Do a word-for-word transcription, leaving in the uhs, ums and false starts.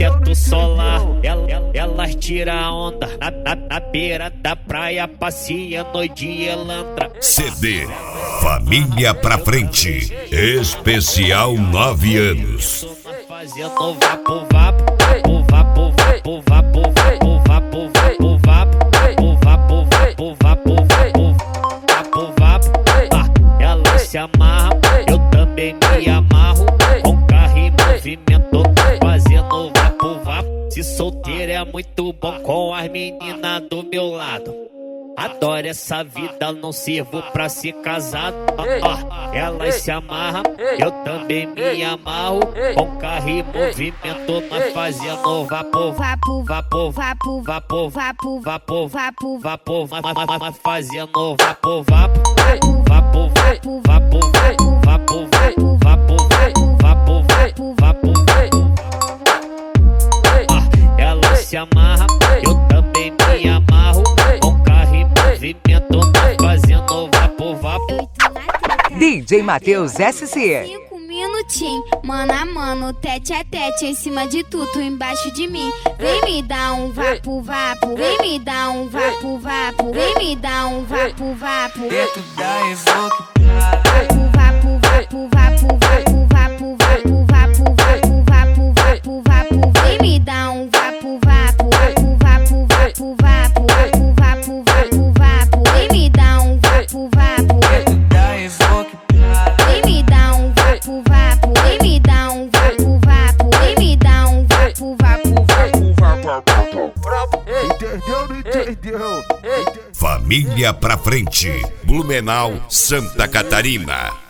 teto solar. Ela, ela, elas tiram onda na, na, na beira da praia, passeia noite e elantra. C D Família pra Frente, especial nove anos. Fazendo vapo vapo, vapo vapo vapo vapo vapo vapo vapo vapo vapo vapo vapo vapo vapo. Ela se amarra, eu também me amarro, com carro em movimento, fazendo vapo vapo. Se solteiro é muito bom com as meninas do meu lado. Adoro essa vida, não sirvo pra ser casado. Ah, ah, elas se amarram, eu também me amarro, com carro e movimento, nós fazendo vapo, vapo, vapo, vapo, vapo, vapo, vapo, vapo, vapo, nós fazendo vapo, vapo, vapo, vapo, vapo, vapo, vapo, vapo, vapo, vapo, vapo, vapo. Ah, elas se amarram, eu também me amarro, movimento, fazendo vapo, vapo. D J Matheus S C. Cinco minutinhos, mano a mano, tete a tete, em cima de tudo, embaixo de mim. Vem me dar um vapo, vapo. Vem me dar um vapo, vapo. Vem me dar um vapo, vapo. Dentro da Evoque. Vapo, vapo, vapo, vapo, vapo, vapo, vapo, vapo, vapo, vapo, vapo, vapo. Vem me dar um vapo, vapo, vapo, vapo, vapo, vapo, vapo, vapo, vapo, vapo. Vem me dar um vapo, vapo. Dentro da Evoque. Vem me dar um vapo, vapo. Vem me dar um vapo, vapo. Vem me dar um vapo, vapo, vapo, vapo. Entendeu, não entendeu? Família pra Frente, Blumenau, Santa Catarina.